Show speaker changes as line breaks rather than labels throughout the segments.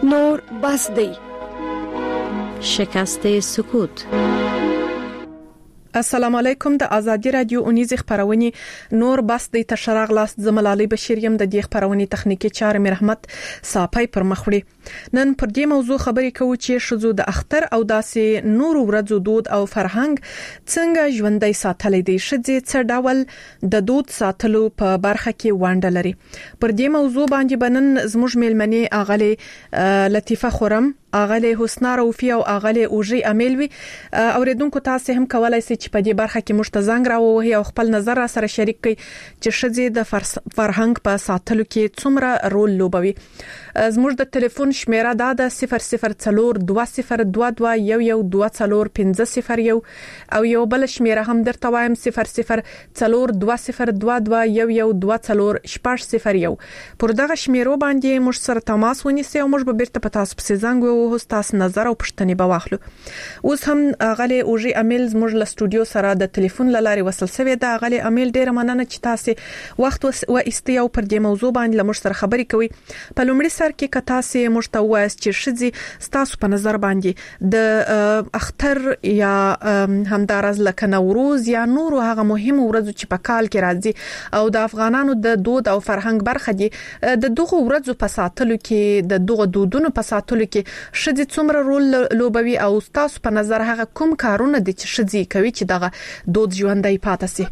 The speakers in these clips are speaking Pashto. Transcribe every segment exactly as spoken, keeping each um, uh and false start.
نور بس دی.
شکست سکوت.
السلام علیکم. د ازادي رادیو اونیز خبرونه نور بس د تشرغ لاس زملالي بشیر يم د دې خبرونه تخنیکی چارې مرحمت صاپای پر مخوري. نن پر دې موضوع خبرې کوو چې شذو د اختر او داسې نور ورځو دود او فرهنګ څنګه ژوندۍ ساتلې دي، شذې څه ډول د دود ساتلو په برخه کې وانډه لري. پر دې موضوع باندې بنن زموږ میلمنې اغله لطیفه خورم، اغله حسنا روفي او اغله اوجي امیلوي. اوریدونکو تاسو هم کولای شئ چې په دې برخه کې مشتزنګ راووهي او خپل نظر را سره شریک کړئ چې شذې د فرهنګ په ساتلو کې څومره رول لوبوي. زموږ د ټلیفون شمیره دا د صفر صفر څلور دوه صفر دوه دوه یو یو دوه څلور پنځه صفر یو او یو بل شمیره هم درته وایم صفر صفر څلور دوه صفر دوه دوه یو یو دوه څلور شپږ صفر یو. پر دغه شمیرو باندې موږ سره تماس ونیسئ او موږ به بیرته په تاسو پسې زنګ ووهو، تاسو نظر او پوښتنې به واخلو. اوس هم غلې اوجي امیل زموږ له سټوډیو سره د ټلیفون لاري وصل شوی دا. غلې امیل ډیره مننه چې تاسو وخت و استیاو پر دې موضوع باندې لمر سره خبرې کوي. په لومړي سر کې کتا سي مشتوایس چې شذې ستاسو په نظر باندې د اختر یا همدارز لکه نوروز یا نور هغه مهم ورځو چې په کال کې راځي او د افغانانو د دود او فرهنګ برخه دي، د دغه ورځو په ساتلو کې د دغه دودونو په ساتلو کې شذې څومره رول لوبوي او تاسو په نظر هغه کوم کارونه دي چې شذې کوي چې دغه دود ژوندۍ پاتې شي؟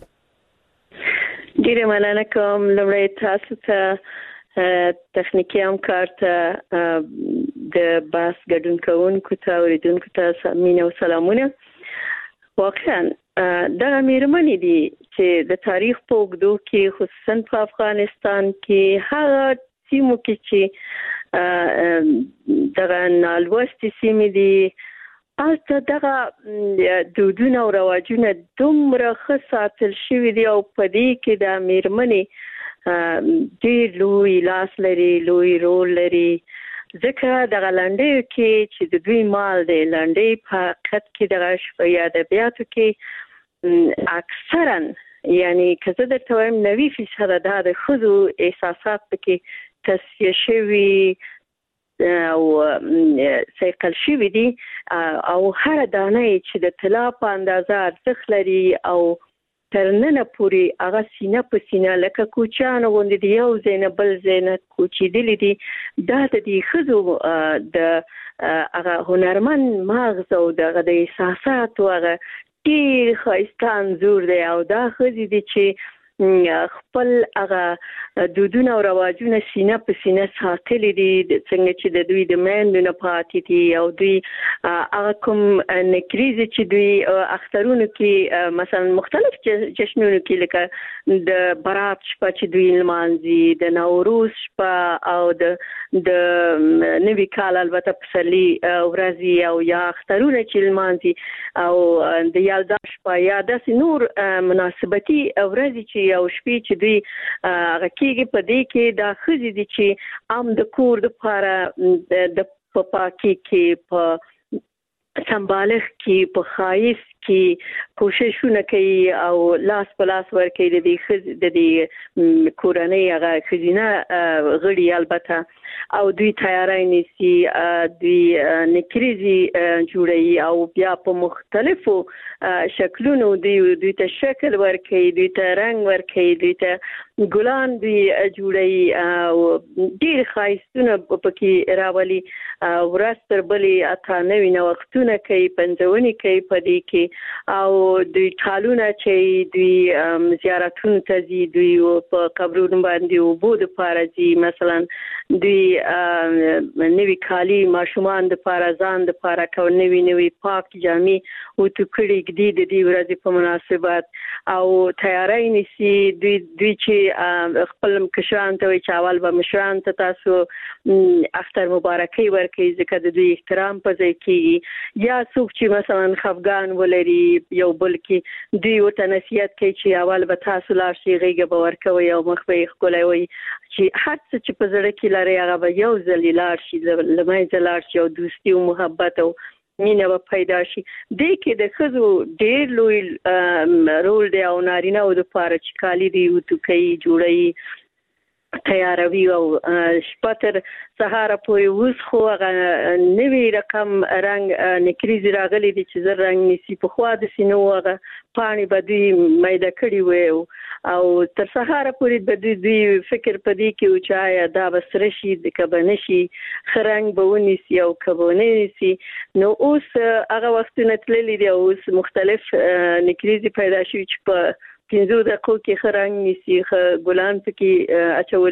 ډیره مننه کوم. لومړی تاسو ته تخنیکی همکار ته د باس ګډون کوونکو ته اوریدونکو ته مینه او سلامونه. واقعا دغه میرمنې دي چې د تاریخ په اوږدو کې خصوصا په افغانستان کې هغه سیمو کې چې دغه نالوستي سیمې دي البته دغه دودونه او رواجونه دومره ښه ساتل شوي دي او په دې کې د میرمنې ډېر لوی لاس لري، لوی رول لري. ځکه دغه لنډیو کې چې د دوی مال دی، لنډۍ په حقیقت کې دغه شفاهي ادبیاتو کې اکثرا یعنی که زه درته وایم نوي فیصده دا د ښځو احساسات پکې تصفیه شوي او سیقل شوي دي او هر دانه چې د طلا په اندازه ارزښت لري او تر ننه پورې هغه سینه په سینه لکه کوچیانو غوندې د یو ځای نه بل ځای نه کوچېدلي دي. دا د دې ښځو د هغه هنرمند مغز او دغه د احساساتو هغه ډېر ښایسته انځور دی او دا ښځې دي چې خپل هغه دودونه او رواجونه سینه په سینه ساتلي دي، څنګه چې د دوی د میندو نه پاتې دي او دوی هغه کوم نکریزې چې دوی اخترونو کې مثلا مختلف جشنونو کې لکه د برات شپه چې دوی لمانځي، د نوروز شپه او د د نوي کال البته پسرلي ورځې او یا اخترونه چې لمانځي او د یالدا شپه یا داسې نور مناسبتي ورځې چې او شپې چې دوی هغه کېږي. په دې کې دا ښځې دي چې عام د کور دپاره د په پاکۍ کې، په سمبالښت کې، په ښایست کې کوششونه کوي او لاس په لاس ورکوي د دې ښځې د دې کورنۍ هغه ښځینه غړي البته او دوی تیاری نیسي، دوی نکریزې جوړوي او بیا په مختلفو شکلونو دوی دوی ته شکل ورکوي، دوی ته رنګ ورکوي، دوی ته ګلان دوی جوړوي او ډېر ښایستونه پکې راولي. ورځ تر بلې اته نوي نوښتونه کوي، پنځونې کوي په دې کې او دوی کالونه چې دوی زیارتونو ته ځي، دوی په قبرونو باندې اوبو دپاره ځي، مثلا دوی نوي کالي ماشومان دپاره ځان دپاره کوي، نوي نوي پاک جامې اوتو کړي ږدي د دې ورځې په مناسبت او تیاری نیسي. دوی دوی چې خپل کشران ته وایي چې اول به مشران ته تاسو اختر مبارکۍ ورکوي ځکه د دوی احترام په ځای کېږي، یا څوک چې مثلا خفګان ولري یو بل کې دوی ورته نصیحت کوي چې اول به تاسو لاړ شئ، غېږه به ورکوئ او مخ به یې ښکلی چې هر څه چې په زړه کې لرئ هغه به یو ځل لاړ شي، له منځه لاړ شي او دوستي او محبت او مینه به پیدا شي. دې کې د ښځو ډېر لوی رول دی او نارینه‌و دپاره چې کالي دوی اوتو کوي، جوړوي تیاروي او شپه تر سهار پورې اوس خو هغه نوی رقم رنګ نکریزي راغلي دي چې زر رنګ نسی په خوا د سينو هغه پانی بدوي مېده کړی وي او تر سهار پورې بدوي دوی فکر پدې کې او چا دا بسره شي د کبنه شي خرنګ بونی سي او کبونه سي نو اوس هغه وختونه تللي دي اوس مختلف نکریزي پیدا شي چې په پینځو دقیقو کې خرنګ نسی ګلان پکې اچول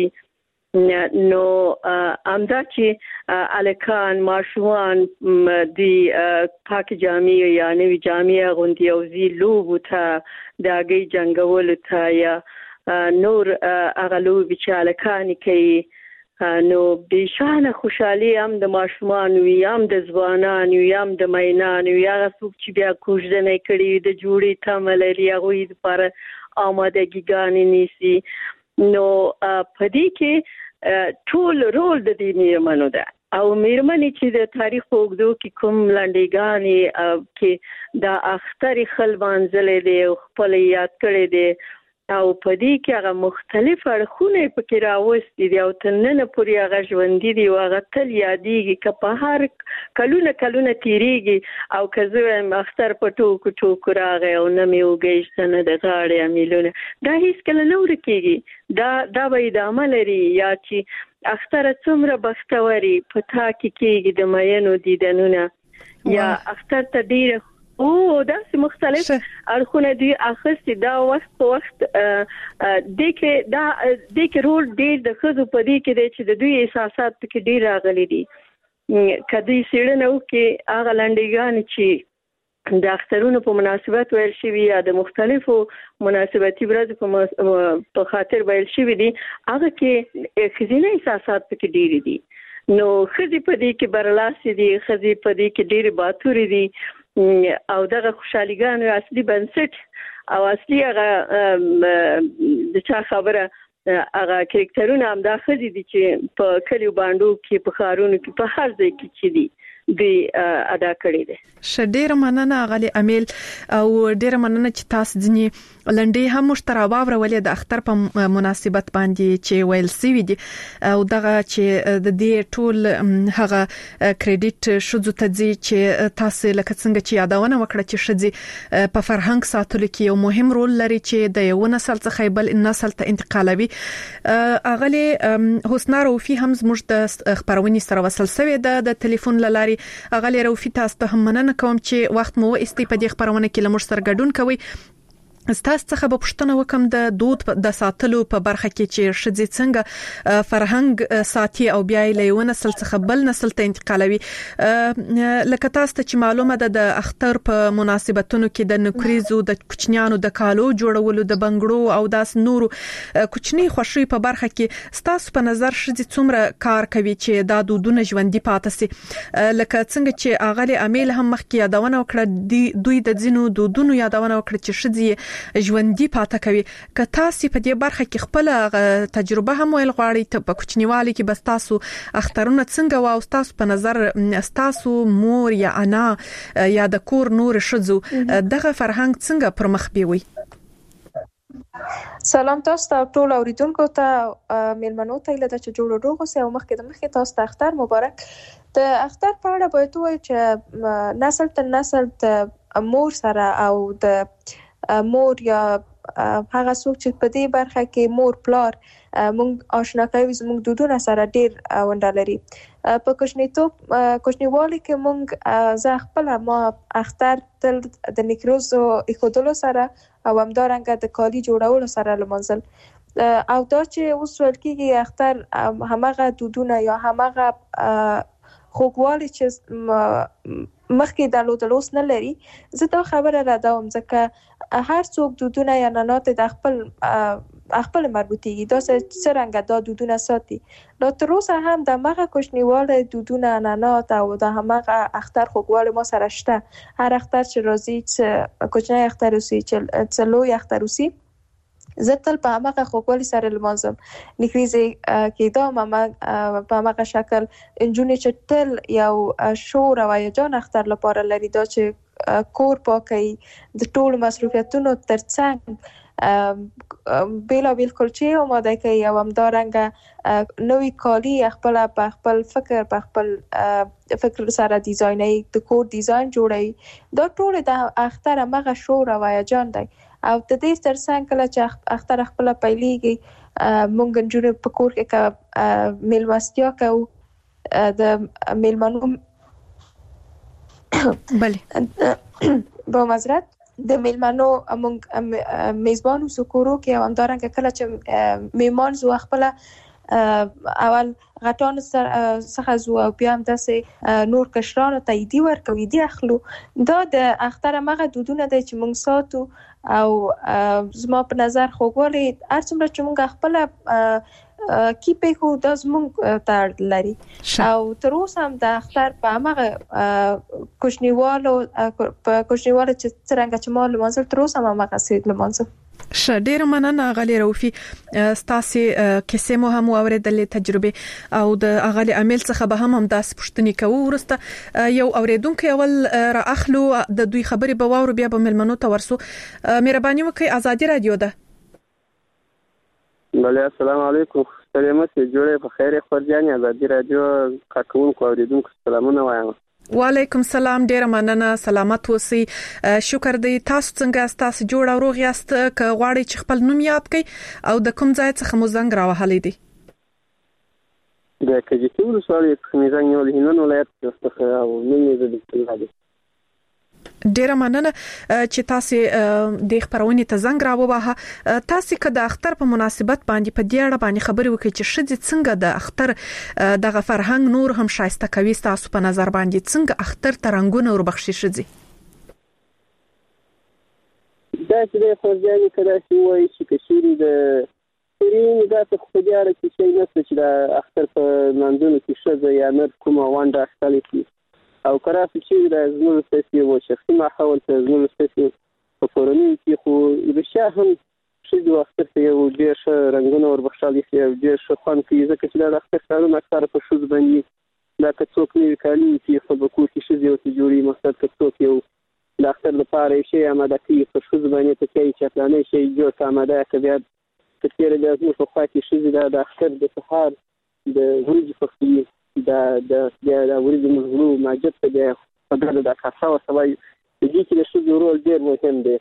کیږي نو امدا چې الکان ماشومان دی پاک جامع یا نوی جامع غوندي او زی لوب ته داګي جنگول ته یا نور اغلو بچالکان کوي نو بشانه خوشحالي هم د ماشومان وي هم د ځوانان وي هم د مینان وي هغه څوک چې بیا کوژدنه کړي د جوړې تمه لري هغه لپاره آمادګي ګانې نیسي نو په دې کې ټول رول د دې میرمنو ده او میرمنې چې د تاریخ اوږدو کې کوم لنډیګانې کې د اختر خلبان زلې دي خپل یاد کړي دي او په دې کې هغه مختلف اړخونه پکې راوستي دي او تننه پورې هغه ژوندۍ دي او هغه تل یادېږي که په هر کلونه کلونه تیریږي او که زه اختر په ټوکو ټوکو راغی او نه مې وګېښته نه د غاړې امیلونه دا هیڅکله نه ورکېږي دا دا به ادامه لري یا چې اختر څومره بختوري په تا کې کېږي د مینو دیدنونه یا اختر ته ډېره او داسې مختلف اړخونه دي اخستي دا وخت په وخت د کې دا د کې رول ډېر د خزو په دې کې دی چې د دوی احساسات کې ډېر راغلي دي کدی سیړنه کې هغه لنډیګان چې د اخترونو په مناسبت ویل شوی یا د مختلفو مناسبتي ورځې په خاطر ویل شوی دي هغه کې خزینه احساسات کې ډېر دي نو خزي په دې کې برلاسي دي خزي په دې کې ډېر باتوري دي او دغه خوشحاليګانو اصلي بنسټ او اصلي هغه د چا خبره هغه کریکټرونه هم دا خزي دي چې په کلیو باندې کې په خارونو کې په هر ځای کې چې دي دی ادا کړی دي
شډیر مننه غلي امیل او ډیر مننه چې تاسو ځنی لنډي هم مشترک باورولې د اختر په مناسبت باندې چې ویل سوي دي او دغه چې د دې ټول هغه کریډټ شوزو ته چې تاسو لکه څنګه چې یادونه وکړه چې شذي په فرهنګ ساتلو کې یو مهم رول لري چې د یو نسل څخه بل نسل ته انتقالوي اغلي حسنا روفي هم زموږ د خبرونې سره وصل شوی د ټلیفون لاري اغلی روفي تاسو ته هم مننه کوم چې وخت مو استې په دې خبرونه کې لمر سره ګډون کوي ستاسو څخه به پوښتنه وکم د دود د ساتلو په برخه کې چې شذي څنګه فرهنګ ساتي او بیا له یو نسل څخه بل نسل ته انتقالوي لکه تاسو ته چې معلومه ده د اختر په مناسبتونو کې د نکریزو د کوچنیانو د کالو جوړولو د بنګړو او داس نورو کوچنی خوشي په برخه کې ستاسو په نظر شذي څومره کار کوي چې دا دودونه ژوندۍ پاتې سي لکه څنګه چې اغلی امیل هم مخکې یادونه وکړه دوی د ځینو دودونو یادونه وکړه چې شذي ژوندۍ پاتې کوي که تاسو په دې برخه کې خپل تجربه هم ویل غواړئ ته په کوچنیوالي کې بس تاسو اخترونه څنګه واو تاسو په نظر تاسو مور یا انا یا د کور نور شذو دغه فرهنګ څنګه پر مخ بیوي
سلام تاسو ته ټول اوریدونکو ته میلمنو ته له چې جوړ روغ اوسه او مخکې د مخکې تاسو ته اختر مبارک د اختر په اړه باید وایي چې نسل تر نسل د مور سره او د مور یا هغه څوک چې په دې برخه کې مور پلار مونږ آشنا کوي زموږ دودونه سره ډیر ونډه لري په کوچنیتوب کوچنیوالي کې مونږ زه خپل ما اختر تل د نیکروزو اخودلو سره او همدارنګه د کالی جوړولو سره لمانځل او دا چې اوس ول کېږي اختر همغه دودونه یا همغه خوګوالي چې مخکې د لوتلوس نه لري زه دا خبره را دوم ځکه هر څوک دودونه یا ننات د خپل خپل مربوطيږي دا څنګه دا دودونه ساتي نو تر اوسه هم د مغه کوچنیواله دودونه ننات او د همغه اختر خوګواله ما سره شته هر اختر چې راځي چې کوچنی اختر وسی چې لوی اختر وسی زه تل په هغه خوګوالي سره لمانځم نکریزي کې دا ماما په هغه شکل انجونې چې تل یو شور او هیجان اختر لپاره لري دا چې کور پاکي د ټول مصرفیتونو ترڅنګ بیلا بیل کلچې آماده کوي او همدارنګه نوې کالي خپل په خپل فکر په خپل فکر سره ډیزایني د کور ډیزاین جوړوي دا ټول د اختر مغه شور او هیجان دی او د دې ترڅنګ کله چې اختر خپل پیلېږي مونږ جوړ په کور کې میلمستیا کوو د میلمنو
بله
با معذرت د میلمنو مونږ میزبانو سکورو کې همدارنګه کله چې میمان زو خپل اول غټان څخه زو او بیا هم داسې نور کشرانو ته ایدي ورکوي دی اخلو دا د اختر مغه دودونه دی چې مونږ ساتو او زما په نظر خوګوري هر څومره چې مونږ خپل کی په خو د زمونږ تر لري او تر اوسه هم د اختر په هغه کوشنیوالو په کوشنیوالو چې څنګه چې مال منځل تر اوسه هم هغه سید لمنځل
ش ډیر مننه غالي روفي ستاسو کیسه مو هم اوریدلې تجربه او د اغالي عامل څخه به هم هم داس پښتني کوو ورسته یو اوریدونکو اول را اخلو د دوی خبري به واورو بیا به ملمنو ته ورسو مهرباني وکړئ ازادي رادیو ده
بله السلام علیکم سلامت جوړه په خیر خورجاني ازادي رادیو کارکونکو اوریدونکو سلامونه وایم
وعلیکم سلام ډیر مننه سلامت اوسئ شکر دی تاسو څنګه تاسو جوړ او روغ یاست ک غواړئ چې خپل نوم یاد کړئ او د کوم ځای څخه مو زنګ راوهلې دي
د کجکي ولسوالۍ څخه مې زنګ نیولې هلمند ولایت څخه او نوم یې زده دی
ډیر مننه چې تاسو د خبرونې ته زنګ راووهه تاسو که د اختر په مناسبت باندې په دې اړه باندې خبرې وکړئ چې شې څنګه د اختر دغه فرهنګ نور هم شایسته کوي تاسو په نظر باندې څنګه اختر ترنګونه ور بخښي شې
دا چې د خورجاني کله چې وایي چې کشيري د سرین دا څه خو دې اړه کې شي نه چې د اختر په منځونو کې شې یا نه کومه وانډه اختلې کی او کراسي چې د زموږ سیاسي او شخصي ماحول ته زموږ سیاسي په فورمي کې خو د شاهم چې د اختر په یو ډیر ښه رنگونه ور بخښالي چې ډیر ښه خوان کې ځکه چې د اختر کارونه اکثر په شوز باندې دا که څوک نه کالي چې په بکو کې شې یو ته جوړي مقصد که څوک یو د اختر لپاره شي آماده کوي په شوز باندې ته کوي چې پلانې شي جوړ آماده کوي چې تیر د ازمو په خوا کې شې د اختر د سهار د ورځې په دا د د ورځې مزلو ماجد ته د خبره د کاسا او سوي د دې کې د شو رول ډیر مهم دی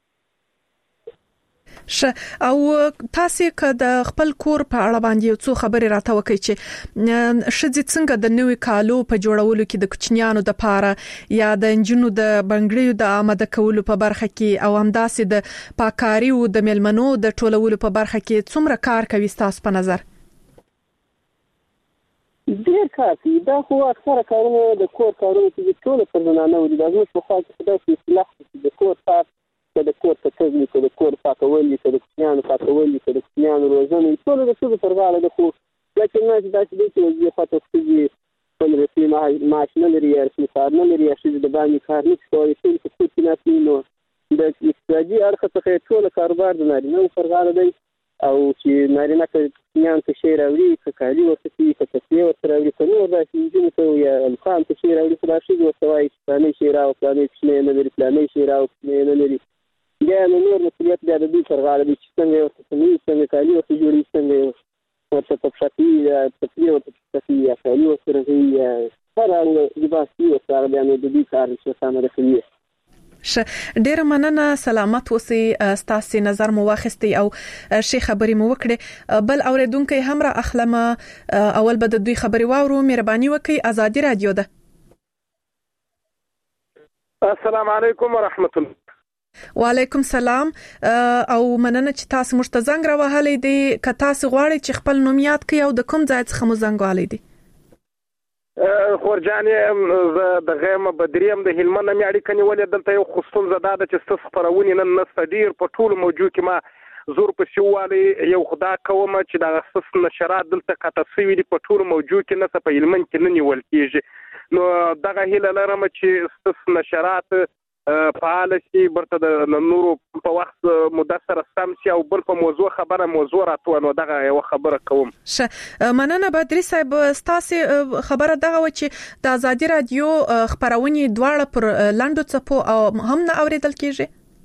ش او تاسو که د خپل کور په اړه باندې یو څو خبرې راته وکړئ چې شذ څنګه د نوې کالو په جوړولو کې د کوچنیانو د پاره یا د انجنونو د بنګړیو د آماده کولو په برخه کې او همداسې د پاکاري او د ملمنو د ټولولو په برخه کې څومره کار کوي تاسو په نظر
ډیر کافي دا خو اکثره کارونه د کور کارونه چې ټول پر زنانه ودی دا زموږ په خوا کې دا چې اصلاح د کور پاک د کور تکوین د کور پاکول د کوچنیانو پاکول د کوچنیانو روزنه ټول د څه پر غاړه د خو لکه نه دا چې د یو خاطر چې په رسمي ماشين لري یا رسمي کار نه لري چې د باندې کار نه کوي ټول څه چې نه نو د اقتصادي اړخ څخه ټول کاروبار د نارینه پر غاړه دی او چې نارینه کې نیان ته شی راوړي چې کالي ورته چې څه ورته راوړي په نور داسې جنو ته یا الخان ته شی راوړي خو دا شی ورته وایي چې پلانې شی راو پلانې شی نه لري پلانې شی راو نه لري بیا نو نور مسؤلیت بیا د دې پر غاړه دي چې څنګه ورته سمې څنګه کالي ورته جوړي څنګه ورته په شپې یا په پلی ورته شپې یا کالي ورته راځي یا هر لباس یې سره بیا نو د دې کار چې سمره کوي
ش ډیر مننه سلامت اوسئ ستاسو نظر مو واخستي او شي خبري مو وکړي بل اوریدونکو هم را اخلم اول به د دوی خبري واورو مهرباني وکړئ ازادي رادیو ده
السلام علیکم ورحمت الله
وعلیکم سلام او مننه چې تاسو مشتزنګ راوهلې دي که تاسو غواړئ چې خپل نوم یاد کړئ او د کوم ځای څخه مو زنګ والي دي
خورجاني د غیم بدریم د هلمند میاړي کني ولې دلته یو خصوص زده د چې ستاسو خبرونه نن نستدیر په ټول موجود کې ما زور په سیوالي یو خدا کوم چې د خصوص نشرات دلته کتسوي په ټول موجود کې نه په هلمند کې نه نیول کیږي نو دغه هله لرم چې ستاسو نشرات فعال شي برته د نورو په وخت مدثر سم شي او بل په موضوع خبره موضوع راتو نو دغه یو خبره کوم
ش مننه بدري صاحب ستاسو خبره دغه و چې د ازادي رادیو خبرونه دواړه پر لاندو چپو او هم نه اوریدل کیږي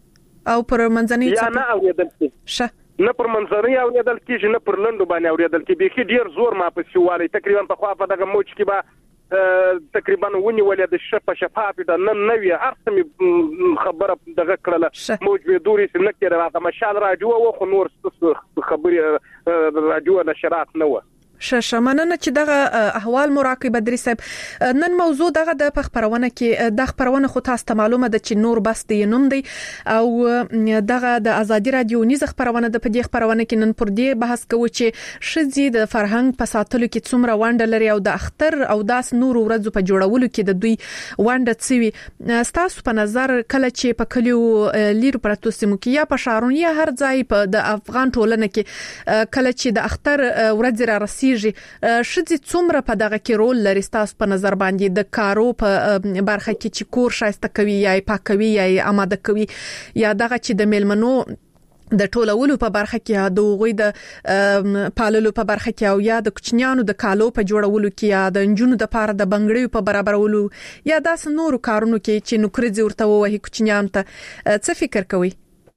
او پر منځنۍ
یا نه اوریدل کیږي
شه
نه پر منځنۍ اوریدل کیږي نه پر لندو باندې اوریدل کیږي بيخي ډیر زور ما په سیوالي تقریبا په خوا په دغه موج کې به تقریبا ونی ولې د شپه شفاف د نن نوې هرڅه خبره دغه کړله موج به دوري سن کې راغله مشال راډیو او خو نور خبري راډیو نشرات نه و
ششه مننه چې دغه احوال مراقبه درې صاحب نن موضوع دغه د خبرونه کې د خبرونه خو تاسو ته معلومه ده چې نور بس دی نوم دی او دغه د ازادي رادیو نیز خبرونه د پدې خبرونه کې نن پر دې بحث کوو چې شذي د فرهنګ په ساتلو کې څومره ونډه لري او د اختر او داس نور ورځو په جوړولو کې د دوی ونډه څوي تاسو په نظر کله چې په کلیو لیرو پرتو سیمو کې یا په شهرونو یا هر ځای په د افغان ټولنه کې کله چې د اختر ورځ را رسي شذي څومره په دغه کې رول لري تاسو په نظر باندې د کارو په برخه کې چې کور شایسته کوي یا پاکوي یا آماده کوي یا دغه چې د میلمنو د ټولولو په برخه کې د غوي د پاللو په برخه کې او یا د کوچنیانو د کالو په جوړولو کې یا د انجونو د پاره د بنگړیو په برابرولو یا داس نورو کارونو کې چې نوکري ورته وایي کوچنیان ته څه فکر کوي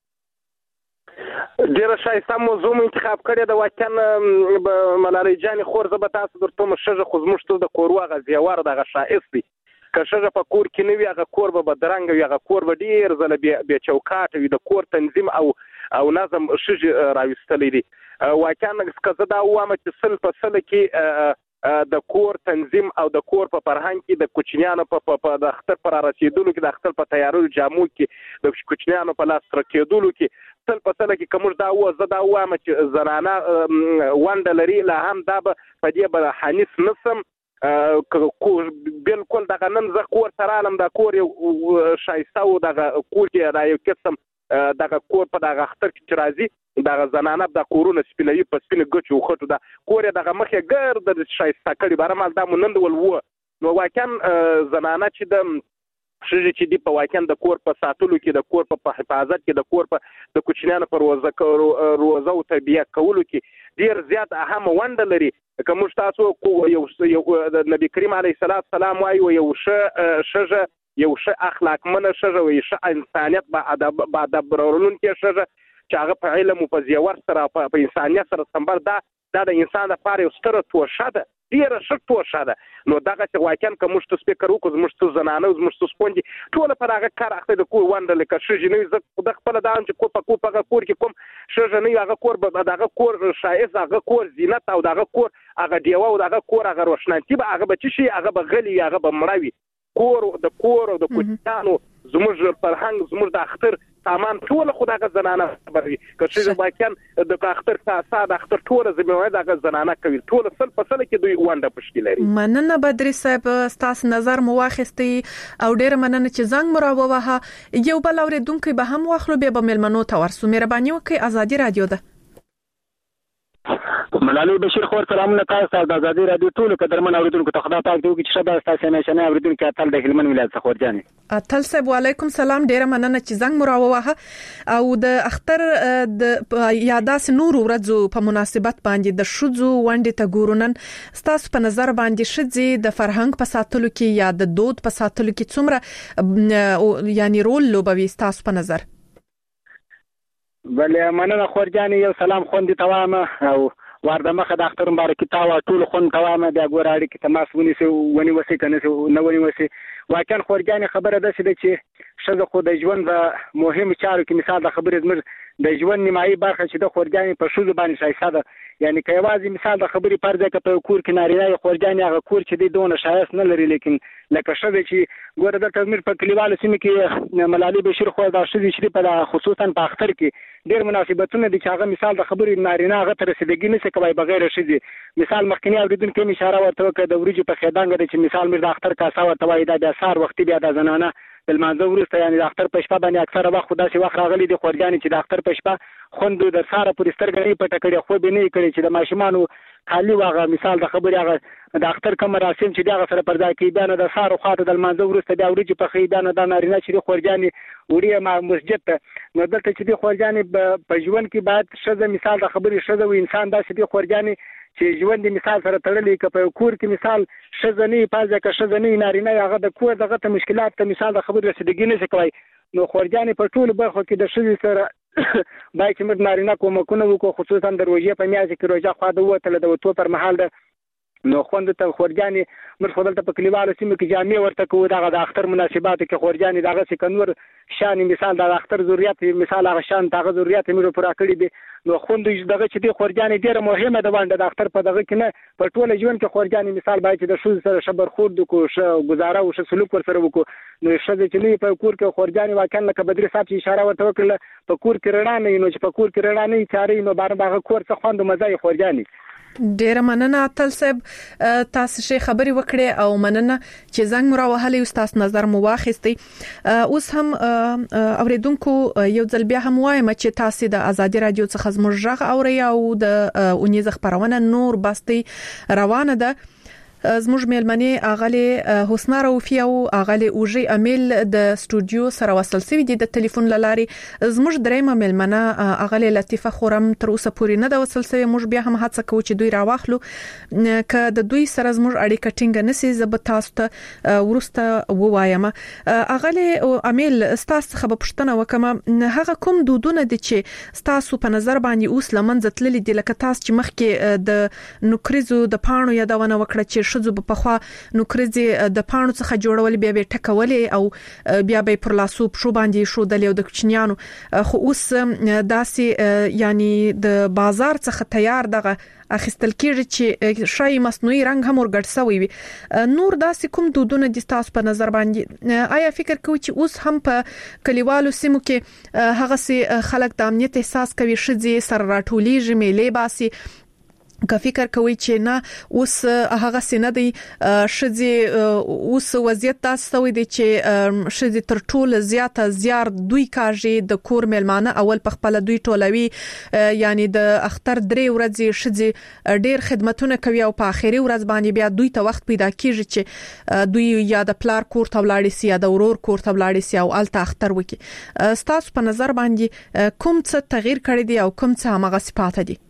ډیره شایسته موضوع انتخاب کړی د واکن ملالۍ جان خور زه به تاسو درته مشجه خو زموږ ته د کوروا غزیوار دغه شایست دی که شجه په کور کې نه وي هغه کور به بدرنګ وي هغه کور به ډیر زله به چوکاټ وي د کور تنظیم او او نظم شجه راوستلی دی واکن که زه دا وایم چې سل په سل کې د کور تنظیم او د کور په فرهنګ کې د کوچنیانو په د اختر پر رسیدلو کې د اختر په تیارولو جامو کې د کوچنیانو په لاس ترکېدلو کې تل په تل کې کوم دا و زه دا وایم چې زنانه ونډه لري لا هم دا په دې به حنیس نسم بالکل دغه نن زه کور سره علم دا کور یو شایسته او دغه کور کې دا یو قسم دغه کور په دغه اختر کې راځي دغه زنانه د کورونه سپینوي په سپینه ګچو خټو دا کور دغه مخه ګرد د شایسته کړي برمال دا مونند ول وو نو واکن زنانه چې د شجه چې دی په واکن د کور په ساتلو کې د کور په حفاظت کې د کور په د کوچنیانو پر روزه روزه او تربیه کولو کې ډیر زیات اهم ونډه لري کوم تاسو یو د نبی کریم علیه السلام وایي یو شجه یو ښه اخلاق منه شجه وي ښه انسانيت با ادب با ادب ورولون کې شجه چې هغه په علم او په زیور سره په انسانيت سره سمبر دا د انسان لپاره یو ستره توشه ده ډیره ښه توشه ده نو دغه چې واکن کوم څه سپیکر وکړو زموږ څه زنانه زموږ څه سپوندي ټول په هغه کار اخته د کور وند لکه شجه نه زه د خپل دان چې کو په کو په کور کې کوم شجه نه هغه کور به دغه کور شایز هغه کور زینت او دغه کور هغه دیو او دغه کور هغه روشنانتي به هغه به شي هغه به غلي هغه به مړوي کور د کور او د کوچانو زموږ فرهنګ زموږ د اختر سامان ټول خدای زنانه خبري که چې واکن د اختر ساده د اختر ټول زموږ د زنانه کوي ټول سل په سل کې دوی ونده پښتي لري
مننه بدري صاحب تاسو نظر مو واخستي او ډیر مننه چې زنګ مراووه یو بل اوریدونکو به هم واخلو به ملمنو ته ورسو مهرباني وکړئ ازادي رادیو ده
ملالۍ بشیر خور سلامونه تاسو د ازادي رادیو ټول قدرمن اوریدونکو ته خدای پاک دې وکړي چې شبا تاسو نه شنه اوریدونکو اتل د هلمند ولایت څخه ورجاني
اتل صاحب وعلیکم سلام ډیر مننه چې زنګ مراووه او د اختر د یاداس نور ورځو په مناسبت باندې د شذو ونډه ته ګورونن تاسو په نظر باندې شذي د فرهنګ په ساتلو کې یا د دود په ساتلو کې څومره یعنی رول لوبوي تاسو په نظر
بلې مننه خورجاني یو سلام خوندې توامه او ورده مخه د اختر مبارکي تاوه ټول خون توامه بیا ګور اړیکې تماس ونیسي ونی وسی کنه نه ونی وسی واکن خورجاني خبره ده چې چې شذ خو د ژوند د مهم چارو کې مثال د خبرې زمر د ژوند نیمایي برخه چې د خورجاني په شذ باندې شایسته ده یعنی که یوازې مثال د خبرې پر ځای که په کور کې نارینه خورجاني هغه کور چې دی دونه شایست نه لري لیکن لکه شذ چې ګور د تزمیر په کلیوالو سیمه کې ملالۍ بشیر خو د شذ چې په خصوصا په اختر کې ډیر مناسبتونه دي چې هغه مثال د خبرې نارینه هغه تر رسیدګي نه کوي بغیر شذ مثال مخکنی اوریدونکو می اشاره ورته وکړه د ورجې په خیدانګ چې مثال مر د اختر کاسا ورته وای دا د سار وختي بیا د زنانه د مانځه ورسته یعنی د اختر په شپه باندې اکثره وخت خدا سي وخت راغلي دي خورجاني چې د اختر په شپه خوند د ساره پر سترګې پټ کړي خو به نه کړي چې د ماشومانو خالی واغه مثال د خبرې هغه د اختر کوم مراسم چې دغه سره پر ځای کې بیان د ساره خاطر د مانځه ورسته د ورجې په خیدان د نارینه چې خورجاني وړي ما مسجد ته نو دلته چې د خورجاني په ژوند کې بعد شذ مثال د خبرې شذ او انسان داسې د خورجاني چې ژوند مثال سره تړلې ک په کور کې مثال شذنی پازه ک شذنی نارینه هغه د کور دغه ته مشکلات ته مثال د خبرې رسیدګي نه کوي نو خورجانې په ټولو برخو کې د ښځې سره باید چې موږ نارینه کومکونه وکړو، خصوصا د روژې په میاشت کې روژه خوا د ووتله د وتو پر مهال ده نو خوند ته خورجانې موږ خو دلته په کلیوالو سیمو کې جامې ورته کوو، دغه د اختر مناسباتو کې خورجانې دغسې که نور شان مثال د اختر ضرورت مثال هغه شان هغه ضرورت یې موږ پوره کړي دي. نو خوند دغه چې دی خورجانې ډېره مهمه ده ونډه د اختر په دغه کې نه په ټوله ژوند کې خورجانې مثال باید چې د ښځو سره ښه برخورد وکړو، ښه ګزاره او ښه سلوک ورسره وکړو. نو ښځې چې نه وي په کور کې خورجانې واقعا لکه بدري صاحب چې اشاره ورته وکړله په کور کې رڼا نه وي، نو چې په کور کې رڼا نه وي چارې نو بار هغه کور څه خوند او مزه یې خورجانې.
ډیره مننه اتل صاحب، تاسو شي خبري وکړې او مننه چې زنګ مو راوهلې او تاسو نظر مو واخیستي. اوس هم اوریدونکو یو ځل بیا هم وایم چې تاسو د ازادي رادیو څخه زموږ غږ اوري او د اونیز خبرونه نور بستي روانه ده. زموږ میلمنې اغلی حسنا روفي او اغلی اوجي امیل د استودیو سره وصل سوي دي د ټلیفون لاري. زموږ درېمه میلمنه اغلی لطیفه خورم تر اوسه پورې نه د وصل سوي. موږ بیا هم هڅه کوو چې دوی راوخلو ک د دوی سره زموږ اړیکه ټینګ نسی زب تاسو ته ورسته ووایم. اغلی امیل تاسو څخه په پښتنه وکم هغه کوم دودونه دي چې تاسو په نظر باندې اوس لمنځه تللي دي، لکه تاسو چې مخکې د نوکریزو د پاڼو یادونه وکړه چې شذو په خوا نوکریزې د پاڼو څخه جوړول بیا به ټکولې او بیا به پر لاسو په شو باندې شو د لیو د کوچنیانو، خو اوس داسې یعنی د بازار څخه تیار دغه اخیستل کېږي چې شای مصنوعي رنگ هم ورګډ شوی وي. نور داسې کوم دودونه د تاسو په نظر باندې آیا فکر کوئ چې اوس هم په کلیوالو سیمو کې هغه سي خلک د امنیت احساس کوي، شذې سره راټولېږي، میلې باسي، که فکر کوي چې نه اوس هغه سینه دی شذې اوس وضعیت تاسو وي دي چې شذې تر ټوله زیاته زیار دوی کاږي د کور میلمانه اول په خپل دوی ټولوي، یعنی د اختر درې ورځې شذې ډېر خدمتونه کوي او په اخیری ورځ باندې بیا دوی ته وخت پیدا کیږي چې دوی یا د پلار کور ته ولاړ شي یا د ورور کور ته ولاړ شي او الته اختر وکي. تاسو په نظر باندې کوم څه تغییر کړی دی او کوم څه هغه صفات دي؟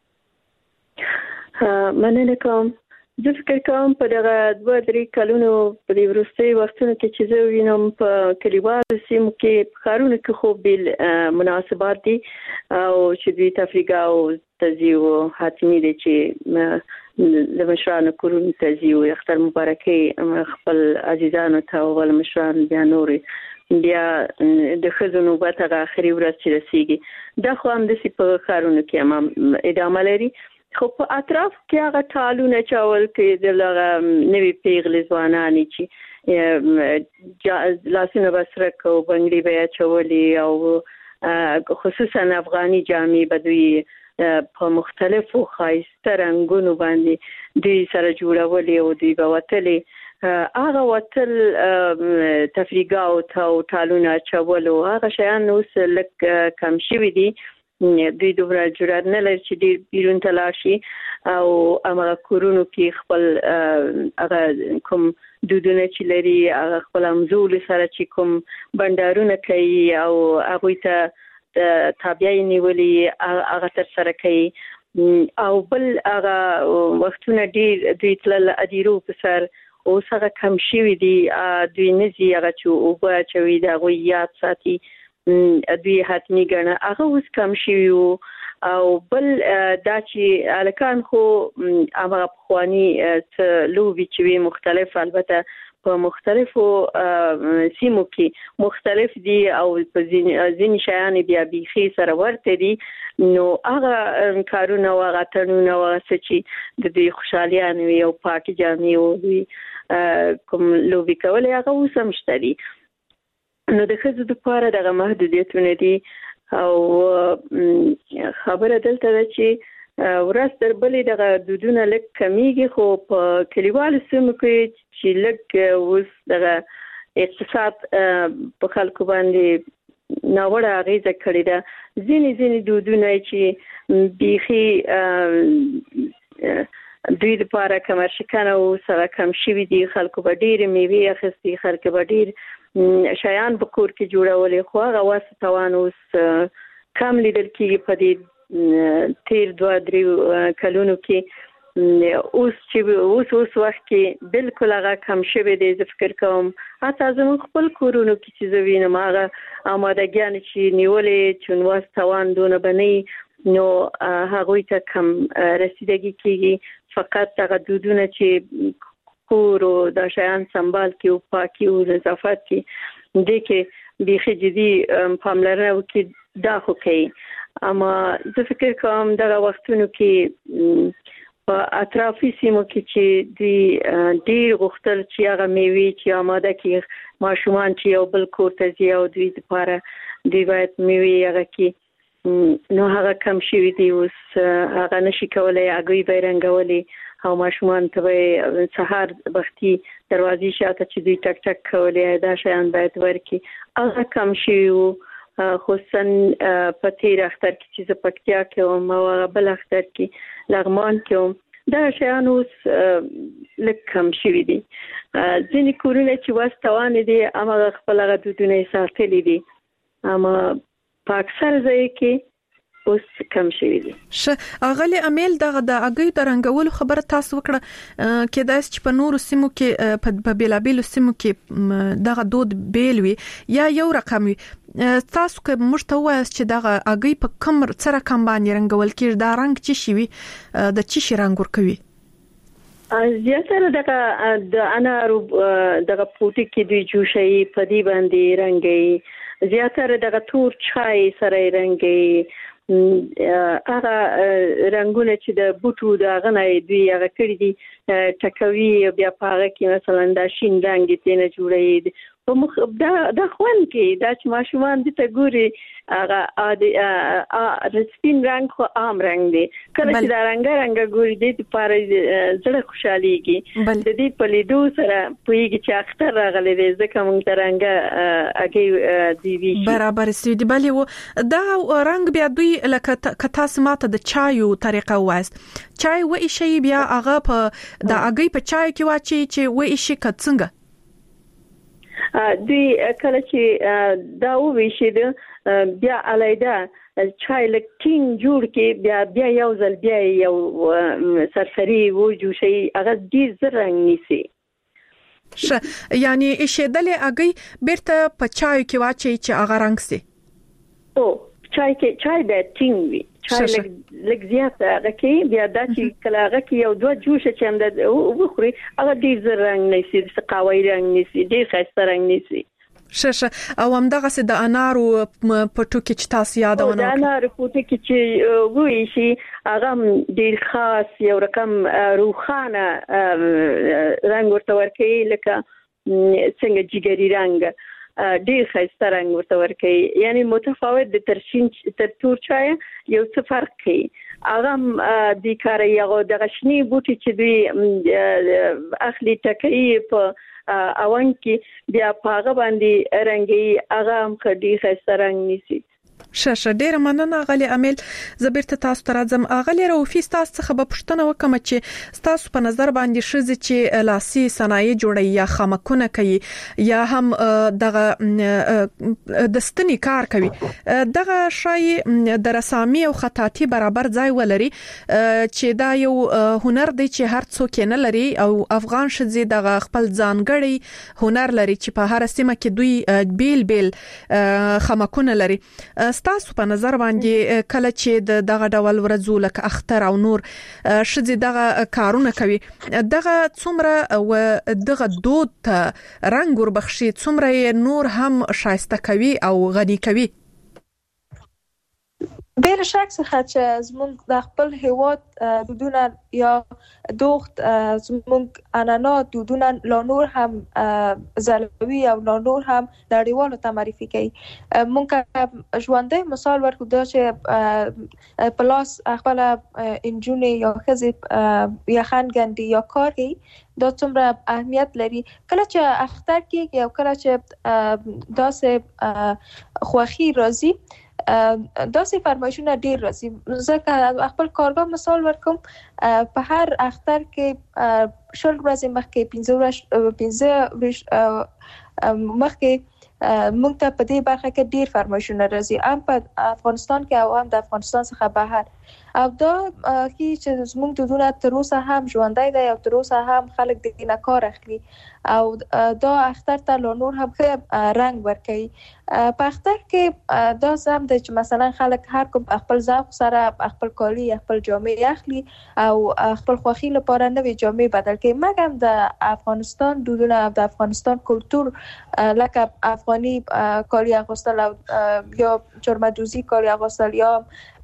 مننه کوم. زه فکر کوم په دغه دوه درې کلونو په دې وروستي وختونو کې چې زه وینم په کلیوالو سیمو کې په ښارونو کې خو بیل مناسبات دي او چې دوی تفریح او تزیو حتمي دي چې د مشرانو کورونو تزیو اختر مبارکي خپل عزیزانو ته او مشران بیا نوري بیا د ښځو نوبت هغه اخري ورځ چې رسیږي. دا خو هم داسې په ښارونو کې هم ادامه لري، خو په اطراف کې هغه ټالونه چاول کې د لغه نوی پیغلې ځوانانې چې لاسونه بسرک او بنګړي بیا چولي او خصوصا افغاني جامې بدوي په مختلفو خاصه رنگونو باندې دوی سره جوړولي او دوی به وتلي هغه وتل تفریګا او ټالونه چولو هغه شیان اوس لک کم شوي دي. دوی دومره جرأت نه لري چې ډېر بیرون ته لاړ شي او هغه کورونو کې خپل هغه کوم دودونه چې لري هغه خپل همزول سره چې کوم بندارونه کوي او هغوی ته تابعی نیولي هغه تر سره کوي او بل هغه وختونه ډېر دوی تلل ادیرو په سر اوس هغه کم شوي دي. دوی نزي هغه چې اوبه اچوي د هغوی یاد ساتي دوی حتمی ګڼه هغه اوس کم شوي وو. او بل دا چې هلکان خو هغه پخواني لوبې چې وي مختلف البته په مختلفو سیمو کې مختلف دي او په ځینې شیان بیا بیخي سره ورته دي، نو هغه کارونه او هغه تړونونه او څه چې د دوی خوشحالیان وي او پاکې جامې او دوی کوم لوبې کولې هغه اوس هم شته دي. نو د ښځو دپاره دغه محدودیتونه دي او خبره دلته ده چې ورځ تر بلې دغه دودونه لږ کمیږي، خو په کلیوالو سیمو کې چې لږ اوس دغه اقتصاد په خلکو باندې ناوړه اغېزه کړې ده. ځینې ځینې دودونه چې بیخي دوی دپاره کمرشکنه او سره کم شوي دي، خلکو به ډېرې میوې اخیستي، خلکو به ډېر شیان په کور کې جوړولې، خو هغه وس توان اوس کم لیدل کېږي. په دې تیر دوه درې کلونو کې اوس چې اوس اوس وخت کې بالکل هغه کم شوی دی. زه فکر کوم حتی زموږ خپل کورونو کې چې زه وینم هغه آمادګیان چې نیولې چونواز توان دونه بنی نو هغوی ته کم رسیدګي کیږي. فقط هغه دودونه چې کور او د شیان سنبال کې او پاکي او نظافت کې دي کې بيخي جدي پاملرنه وکړي دا خو کوي. اما زه فکر کوم دغه وختونو کې په اطرافي سیمو کې چې دی ډیر غوښتل چې هغه میوي چې آماده کې ماشومان چې یو بل کور ته ځي او دوی لپاره دی باید میوي هغه کې نو هغه کم شوی دی. اوس هغه نشي کولای هغه بیرنګولي او ماشومان ته سحر وختي دروازې شاته چې دوی ټک ټک کولې دا شیان باید ورکی هغه کم شوی. خصوصا په تیر اختر کې چې زه پکتیا کې او ما بل اختر کې لغمان کې دا شیان اوس لږ کم شوي دي. ځینې کورونه چې واستوانې دي هغه خپل هغه دودونه یې ساتلي دي اما په اکثر ځای کې اوس کم شوي دي.
ښه اغلی امیل دغه د اګیو د رنګولو خبره تاسو وکړه کېدای چې په نورو سیمو کې په بیلابیلو سیمو کې دغه دود بیل وي یا یو رقم وي. تاسو که موږ ته وایاست چې دغه اګی په کوم څه رقم باندې رنګول کېږي دا رنګ چې شي وي د چې شي رنګ ورکوي؟
زیاتره دغه د انارو دغه پوټي کې دوی جوشي په دې باندې رنګي. زیاتره دغه تور چای سره رنګي. هغه رنگونه چې د بوټو د غنۍ دوی هغه کړی دي ټکوي بیا په هغه کې مثلا دا شین رنگ تینه جوړي په مخ دا د خوان کې دا چې ماشومان دي ته ګوري هغه د سپین رنگ خو عام رنگ دی. کله چې دا رنگ رنگ ګوري دي لپاره زړه خوشاليږي. د دې په لیدو سره پویږي چې اختر راغلی دی ځکه موږ ته رنگ اګي دی وی
برابر سي دی. بلې و دا رنگ بیا دوی لکه کتا سماته د چایو طریقه وایست چای و شي بیا هغه په د اګي په چای کې واچي چې و شي کڅنګ
دوی کله چې دا وشي بیا علیده چای لکټین جوړ کې بیا بیا یو ځل بیا یو سرسری و جوشي هغه دې زرنګ نیسي.
ښه یعنی ایشېدلې اګي بیرته په چای کې واچي چې هغه رنګ سي.
او چای کې چای د ټینګ وي چای لږ زیات راکې بیا د چې کله هغه کې یو دوه جوشه چې هم د وخوري هغه ډیر زر رنګ نشي د قهوه‌ای رنګ نشي ډیر ښایسته رنګ نشي.
ښه او هم دغه د انارو پټو کې چې تاسو یادونه
د انارو پټو کې چې وایي شي هغه ډیر خاص یو رقم روخانه رنگ ورته ورکوي لکه څنګه جګری رنگ ډیر ښایسته رنگ ورته ورکوي. یعنی متفاوت د ترشین تر تور چای یو څه فرق کوي. هغه د کار یو د غشنی بوټي چې دوی اخلي ټکي په اوان کې بیا پاغه باندې رنگي هغه هم ډیر ښایسته رنگ نیسي.
ښه ډیر مننه غلي امیل. زبرته تاسو ته راځم اغلی روفي تاسو څخه به پښتنه وکم چې تاسو په نظر باندې شزه چې لاسي صنایع جوړي یا خامکونه کوي یا هم دغه دستنی کار کوي دغه شای د رسامي او خطاطي برابر ځای ولري چې دا یو هنر دی چې هر څوک نه لري او افغان شزه دغه خپل ځانګړي هنر لري چې په هر سیمه کې دوی بیل بیل خامکونه لري. ستاسو په نظر باندې کله چې دغه ډول ورځو لکه اختر او نور شذ دغه کارونه کوي دغه څومره و دغه دود ته رنگ وربخشي څومره نور هم شایسته کوي او غني کوي؟
بیر شک څخه چې زمونږ د خپل هیواد دودونه یا دوخت زمونږ عنعنه دودونه لا نور هم زلوي او لا نور هم نړیوالو ته معرفي کوي. مونږ ژوندۍ مثال ورکو دا چې پلاس خپل انجونې یا ښځې یا خانګندي یا کار کوي دا څومره اهمیت لري. کله چې اختر کېږي او کله چې داسې خوښي راځي داسې فرمایشونه ډیر راځي. ځکه خپل کارګاه مثال ورکوم په هر اختر کې شل ورځې مخکې پنځه پنځه مخکې موږ ته په دې برخه کې ډیر فرمایشونه راځي هم په افغانستان کې او هم د افغانستان څخه بهر. او دا چې زموږ دودونه تر اوسه هم ژوندۍ دي او تر اوسه هم خلک د دې نه کار اخلي او دا اختر ته لا نور هم ښه رنګ ورکوي. په اختر کې دا سم دی چې مثلا خلک هر کوم خپل ذوق سره خپل کالي خپل جامې اخلي او خپل خوښي لپاره نوې جامې بدل کوي. مګر د افغانستان دودونه او د افغانستان کلتور لکه افغاني کالي اغوستل او یا چرمدوزی کالي اغوستل یا